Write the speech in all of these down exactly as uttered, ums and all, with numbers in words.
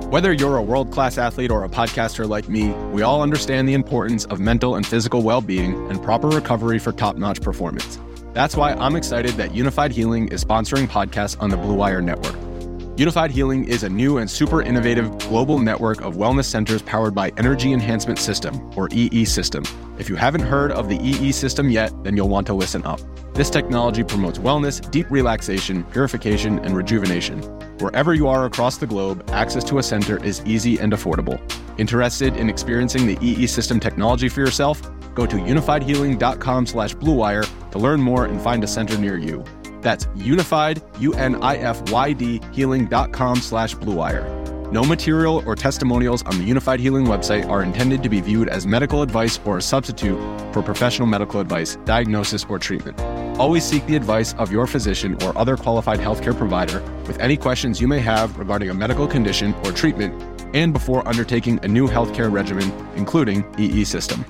Whether you're a world-class athlete or a podcaster like me, we all understand the importance of mental and physical well-being and proper recovery for top-notch performance. That's why I'm excited that Unified Healing is sponsoring podcasts on the Blue Wire Network. Unified Healing is a new and super innovative global network of wellness centers powered by Energy Enhancement System, or E E System. If you haven't heard of the E E System yet, then you'll want to listen up. This technology promotes wellness, deep relaxation, purification, and rejuvenation. Wherever you are across the globe, access to a center is easy and affordable. Interested in experiencing the E E System technology for yourself? Go to unified healing dot com slash blue wire to learn more and find a center near you. That's unified, U N I F Y D, healing dot com slash blue wire. No material or testimonials on the Unified Healing website are intended to be viewed as medical advice or a substitute for professional medical advice, diagnosis, or treatment. Always seek the advice of your physician or other qualified healthcare provider with any questions you may have regarding a medical condition or treatment and before undertaking a new healthcare regimen, including E E System.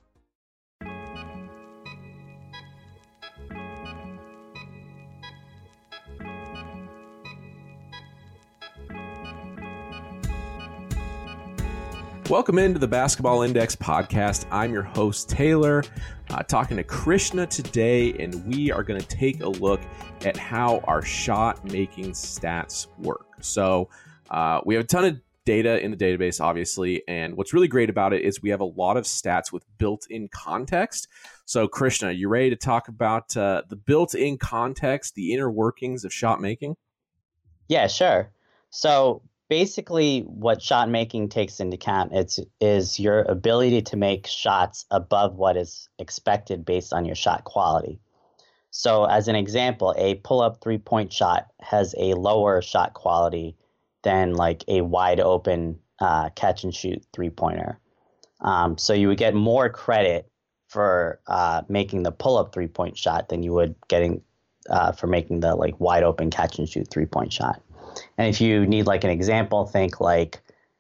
Welcome into the Basketball Index podcast. I'm your host, Taylor, uh, talking to Krishna today, and we are going to take a look at how our shot-making stats work. So uh, we have a ton of data in the database, obviously, and what's really great about it is we have a lot of stats with built-in context. So Krishna, you ready to talk about uh, the built-in context, the inner workings of shot-making? Yeah, sure. So basically, what shot making takes into account it's, is your ability to make shots above what is expected based on your shot quality. So as an example, a pull-up three-point shot has a lower shot quality than like a wide open uh, catch-and-shoot three-pointer. Um, so you would get more credit for uh, making the pull-up three-point shot than you would getting uh, for making the like wide open catch-and-shoot three-point shot. And if you need like an example, think like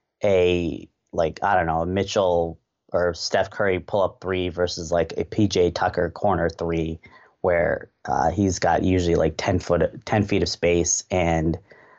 a, like, I don't know, a Mitchell or Steph Curry pull-up three versus like a P J Tucker corner three, where uh, he's got usually like ten foot, ten feet of space, and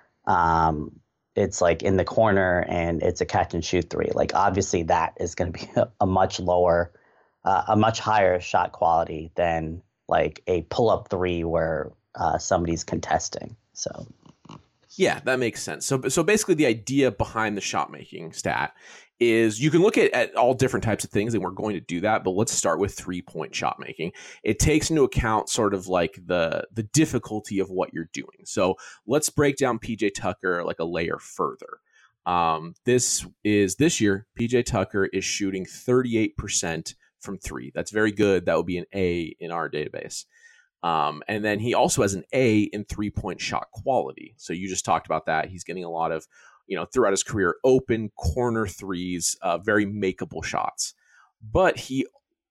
um, it's like in the corner and it's a catch and shoot three. Like obviously that is going to be a, a much lower, uh, a much higher shot quality than like a pull-up three where uh, somebody's contesting. So. Yeah, that makes sense. So so basically the idea behind the shot making stat is you can look at, at all different types of things, and we're going to do that, but let's start with three-point shot making. It takes into account sort of like the the difficulty of what you're doing. So let's break down P J Tucker like a layer further. Um, this is this year, P J Tucker is shooting thirty-eight percent from three. That's very good. That would be an A in our database. Um, and then he also has an A in three-point shot quality. So you just talked about that. He's getting a lot of, you know, throughout his career, open corner threes, uh, very makeable shots. But he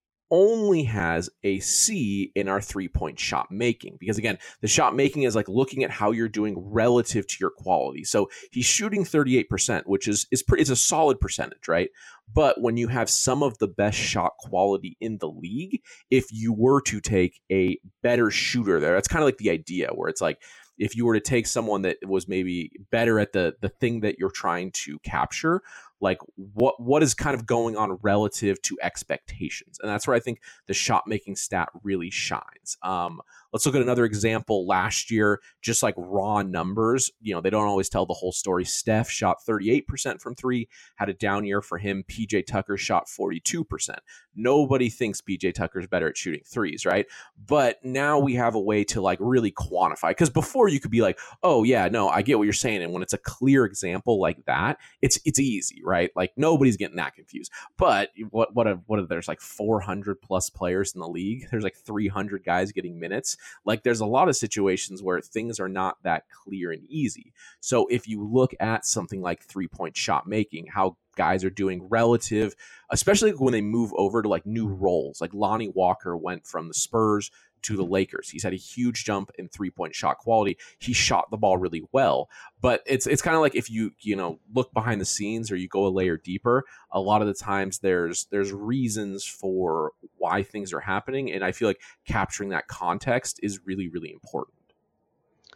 only has a C in our three-point shot making. Because again, the shot making is like looking at how you're doing relative to your quality. So he's shooting thirty-eight percent, which is is, pretty, is a solid percentage, right? But when you have some of the best shot quality in the league, if you were to take a better shooter there, that's kind of like the idea where it's like, if you were to take someone that was maybe better at the the thing that you're trying to capture, like what what is kind of going on relative to expectations. And that's where I think the shot making stat really shines. Um, let's look at another example. Last year, just like raw numbers, you know, they don't always tell the whole story. Steph shot thirty-eight percent from three, had a down year for him. P J Tucker shot forty-two percent. Nobody thinks P J Tucker's better at shooting threes, right? But now we have a way to like really quantify, because before you could be like, oh yeah, no, I get what you're saying. And when it's a clear example like that, it's it's easy, right? Like nobody's getting that confused. But what what if, what if there's like four hundred plus players in the league? There's like three hundred guys getting minutes. Like there's a lot of situations where things are not that clear and easy. So if you look at something like three-point shot making, how guys are doing relative, especially when they move over to like new roles. Like Lonnie Walker went from the Spurs to the Lakers. He's had a huge jump in three-point shot quality. He shot the ball really well. But it's it's kind of like if you, you know, look behind the scenes or you go a layer deeper, a lot of the times there's there's reasons for why things are happening. And I feel like capturing that context is really, really important.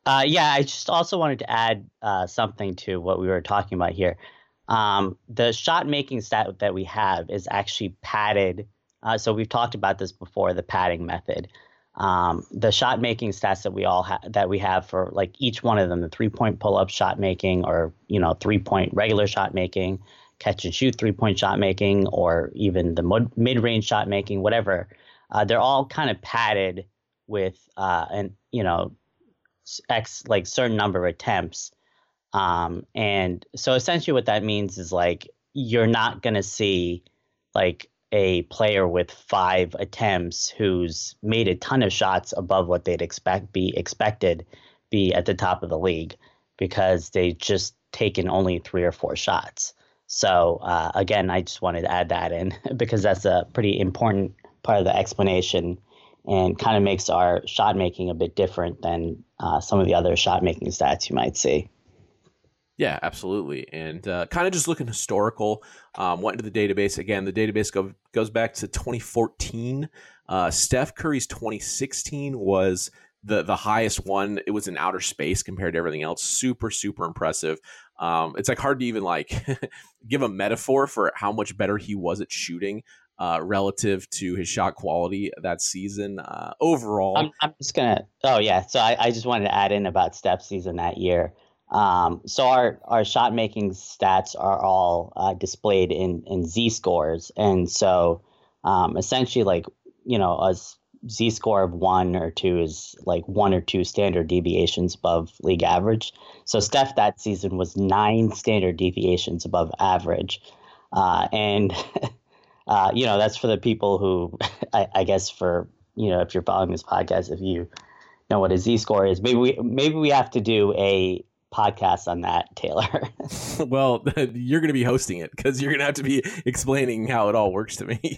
Uh, yeah, I just also wanted to add uh, something to what we were talking about here. Um, the shot making stat that we have is actually padded. Uh, so we've talked about this before, the padding method. Um, the shot making stats that we all have that we have for like each one of them, the three point pull up shot making, or you know three point regular shot making, catch and shoot three point shot making, or even the mid range shot making, whatever. Uh, they're all kind of padded with uh, an you know x like certain number of attempts. Um, and so essentially what that means is like you're not going to see like a player with five attempts who's made a ton of shots above what they'd expect be expected be at the top of the league because they just taken only three or four shots. So uh, again, I just wanted to add that in because that's a pretty important part of the explanation and kind of makes our shot making a bit different than uh, some of the other shot making stats you might see. Yeah, absolutely. And uh, kind of just looking historical, um, went into the database. Again, the database go, goes back to twenty fourteen. Uh, Steph Curry's twenty sixteen was the the highest one. It was in outer space compared to everything else. Super, super impressive. Um, it's like hard to even like give a metaphor for how much better he was at shooting uh, relative to his shot quality that season. Uh, overall, I'm, I'm just going to, oh yeah. So I, I just wanted to add in about Steph's season that year. Um, so our, our shot making stats are all uh, displayed in, in Z scores. And so um, essentially like, you know, a Z score of one or two is like one or two standard deviations above league average. So Steph that season was nine standard deviations above average. Uh, and, uh, you know, that's for the people who, I, I guess for, you know, if you're following this podcast, if you know what a Z score is, maybe we, maybe we have to do a podcast on that, Taylor. Well, you're going to be hosting it because you're going to have to be explaining how it all works to me.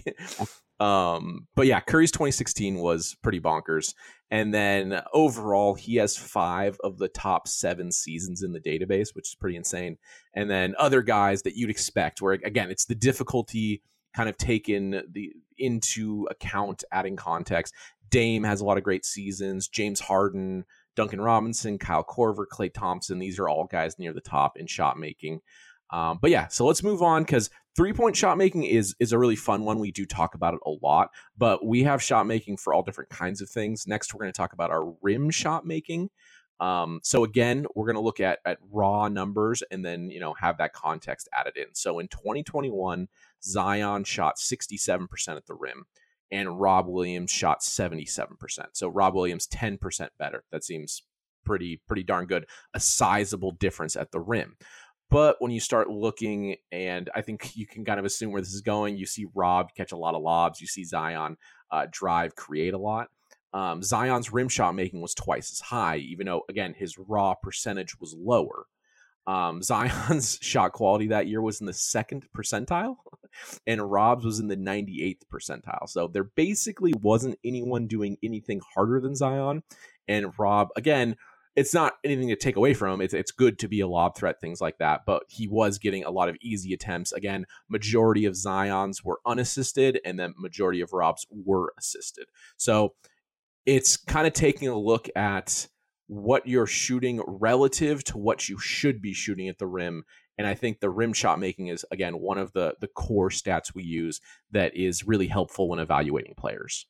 um, but yeah, Curry's twenty sixteen was pretty bonkers. And then overall, he has five of the top seven seasons in the database, which is pretty insane. And then other guys that you'd expect, where again, it's the difficulty kind of taken the into account, adding context. Dame has a lot of great seasons. James Harden, Duncan Robinson, Kyle Korver, Klay Thompson. These are all guys near the top in shot making. Um, but yeah, so let's move on because three-point shot making is is a really fun one. We do talk about it a lot, but we have shot making for all different kinds of things. Next, we're going to talk about our rim shot making. Um, so again, we're going to look at at raw numbers and then, you know, have that context added in. So in twenty twenty-one, Zion shot sixty-seven percent at the rim. And Rob Williams shot seventy-seven percent. So Rob Williams ten percent better. That seems pretty pretty darn good. A sizable difference at the rim. But when you start looking, and I think you can kind of assume where this is going, you see Rob catch a lot of lobs. You see Zion uh, drive, create a lot. Um, Zion's rim shot making was twice as high, even though, again, his raw percentage was lower. Um, Zion's shot quality that year was in the second percentile, and Rob's was in the ninety-eighth percentile. So there basically wasn't anyone doing anything harder than Zion. And Rob, again, it's not anything to take away from him. It's, it's good to be a lob threat, things like that. But he was getting a lot of easy attempts. Again, majority of Zion's were unassisted, and then majority of Rob's were assisted. So it's kind of taking a look at what you're shooting relative to what you should be shooting at the rim. And I think the rim shot making is, again, one of the, the core stats we use that is really helpful when evaluating players.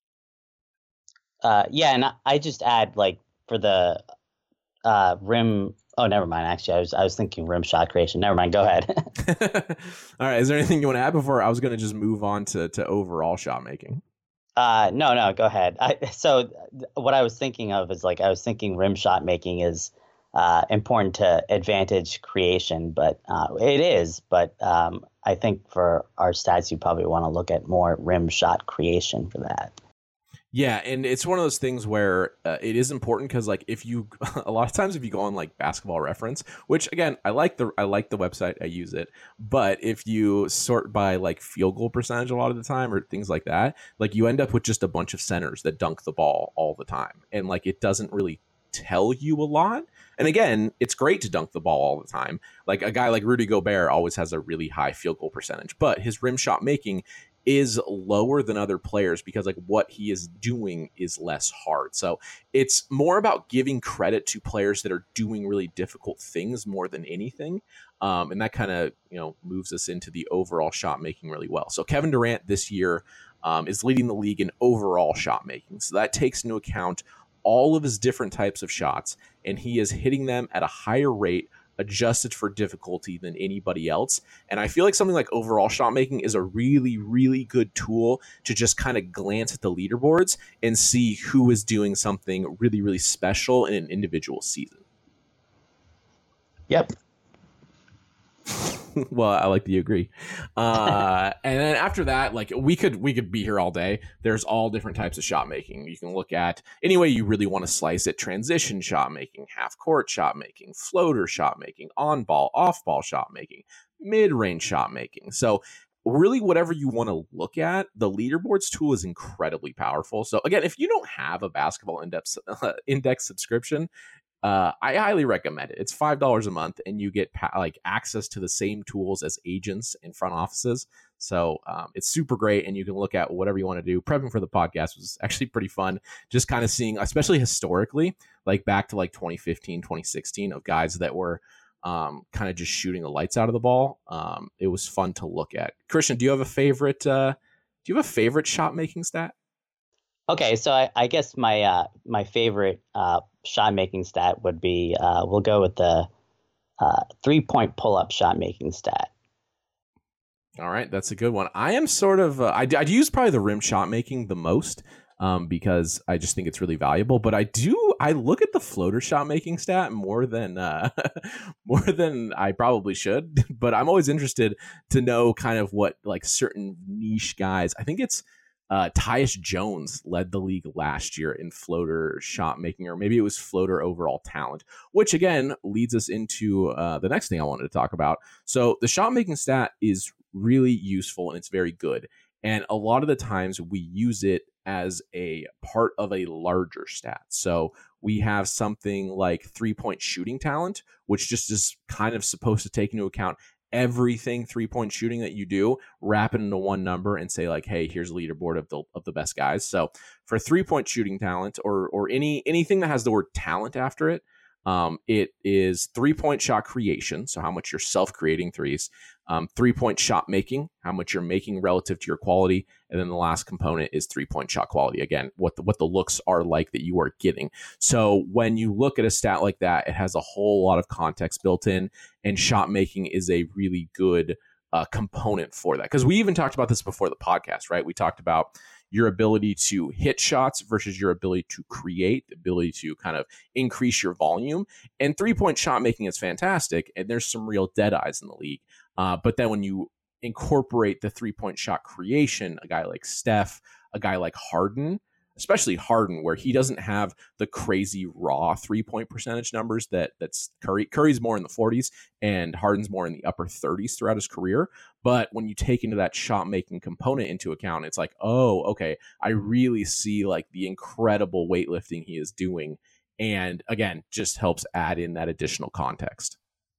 Uh, yeah, and I just add, like, for the uh, rim... Oh, never mind. Actually, I was I was thinking rim shot creation. Never mind. Go ahead. All right. Is there anything you want to add before I was going to just move on to, to overall shot making? Uh, no, no, go ahead. I, so th- what I was thinking of is like, I was thinking rim shot making is uh, important to advantage creation, but uh, it is. But um, I think for our stats, you probably want to look at more rim shot creation for that. Yeah, and it's one of those things where uh, it is important because, like, if you a lot of times if you go on like Basketball Reference, which again I like the I like the website, I use it, but if you sort by like field goal percentage a lot of the time or things like that, like you end up with just a bunch of centers that dunk the ball all the time, and like it doesn't really tell you a lot. And again, it's great to dunk the ball all the time. Like a guy like Rudy Gobert always has a really high field goal percentage, but his rim shot making is lower than other players because like what he is doing is less hard. So it's more about giving credit to players that are doing really difficult things more than anything. Um, and that kind of, you know, moves us into the overall shot making really well. So Kevin Durant this year um, is leading the league in overall shot making. So that takes into account all of his different types of shots, and he is hitting them at a higher rate adjusted for difficulty than anybody else. And I feel like something like overall shot making is a really, really good tool to just kind of glance at the leaderboards and see who is doing something really, really special in an individual season. Yep. Well, I like that you agree. Uh, and then after that, like we could we could be here all day. There's all different types of shot making. You can look at any way you really want to slice it: transition shot making, half court shot making, floater shot making, on ball, off ball shot making, mid range shot making. So really, whatever you want to look at, the leaderboards tool is incredibly powerful. So again, if you don't have a basketball index uh, index subscription, Uh, I highly recommend it. It's five dollars a month, and you get pa- like access to the same tools as agents in front offices. So um, it's super great, and you can look at whatever you want to do. Prepping for the podcast was actually pretty fun, just kind of seeing, especially historically, like back to like twenty fifteen, twenty sixteen, of guys that were um, kind of just shooting the lights out of the ball. Um, it was fun to look at. Christian, do you have a favorite? Uh, do you have a favorite shot making stat? Okay, so I, I guess my uh, my favorite uh, shot making stat would be uh, we'll go with the uh, three point pull up shot making stat. All right, that's a good one. I am sort of uh, I I'd use probably the rim shot making the most um, because I just think it's really valuable. But I do I look at the floater shot making stat more than uh, more than I probably should. But I'm always interested to know kind of what like certain niche guys. I think it's. Uh, Tyus Jones led the league last year in floater shot making, or maybe it was floater overall talent, which again leads us into uh, the next thing I wanted to talk about. So the shot making stat is really useful and it's very good. And a lot of the times we use it as a part of a larger stat. So we have something like three point shooting talent, which just is kind of supposed to take into account everything three-point shooting that you do, wrap it into one number and say like, hey, here's a leaderboard of the of the best guys. So for three-point shooting talent or or any anything that has the word talent after it, um, it is three-point shot creation, so how much you're self-creating threes, um, three-point shot making, how much you're making relative to your quality, and then the last component is three-point shot quality. Again, what the, what the looks are like that you are getting. So when you look at a stat like that, it has a whole lot of context built in, and shot making is a really good uh, component for that. Because we even talked about this before the podcast, right? We talked about your ability to hit shots versus your ability to create, the ability to kind of increase your volume. And three-point shot making is fantastic, and there's some real dead eyes in the league. Uh, but then when you incorporate the three-point shot creation, a guy like Steph, a guy like Harden, especially Harden, where he doesn't have the crazy raw three-point percentage numbers that that's Curry. Curry's more in the forties and Harden's more in the upper thirties throughout his career. But when you take into that shot-making component into account, it's like, oh, okay, I really see like the incredible weightlifting he is doing. And again, just helps add in that additional context.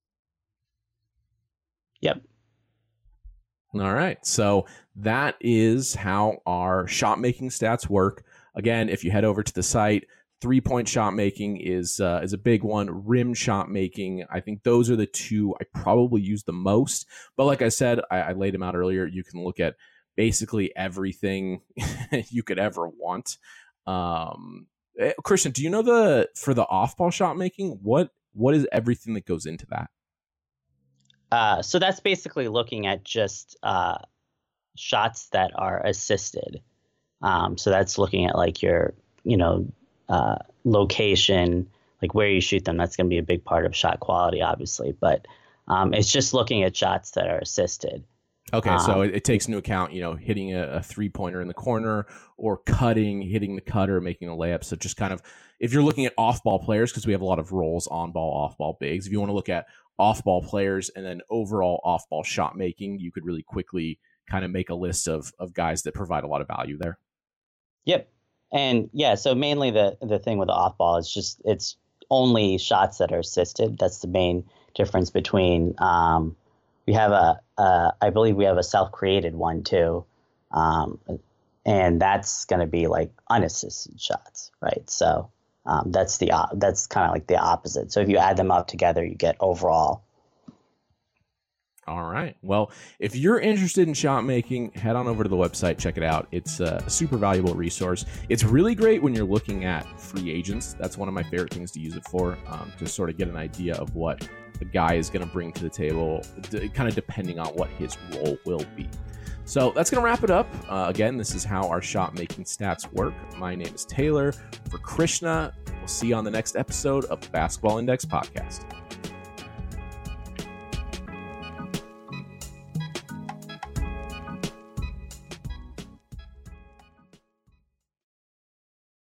Yep. All right. So that is how our shot making stats work. Again, if you head over to the site, three-point shot making is uh, is a big one. Rim shot making, I think those are the two I probably use the most. But like I said, I, I laid them out earlier. You can look at basically everything you could ever want. Um, Christian, do you know the for the off-ball shot making, what what is everything that goes into that? Uh, so that's basically looking at just uh, shots that are assisted. Um, so that's looking at like your, you know, uh, location, like where you shoot them. That's going to be a big part of shot quality, obviously. But um, it's just looking at shots that are assisted. Okay, um, so it, it takes into account, you know, hitting a, a three-pointer in the corner or cutting, hitting the cutter, making a layup. So just kind of, if you're looking at off-ball players, because we have a lot of roles, on-ball, off-ball bigs. If you want to look at off-ball players and then overall off-ball shot making, you could really quickly kind of make a list of of guys that provide a lot of value there. Yep. And yeah, so mainly the the thing with the off-ball is just it's only shots that are assisted. That's the main difference between um, we have a, a I believe we have a self-created one too. Um, and that's going to be like unassisted shots, right? So um, that's the uh, that's kind of like the opposite. So if you add them up together, you get overall. All right. Well, if you're interested in shot making, head on over to the website, check it out. It's a super valuable resource. It's really great when you're looking at free agents. That's one of my favorite things to use it for, um, to sort of get an idea of what the guy is going to bring to the table, d- kind of depending on what his role will be. So that's going to wrap it up. Uh, again, this is how our shot making stats work. My name is Taylor. For Krishna, we'll see you on the next episode of the Basketball Index podcast.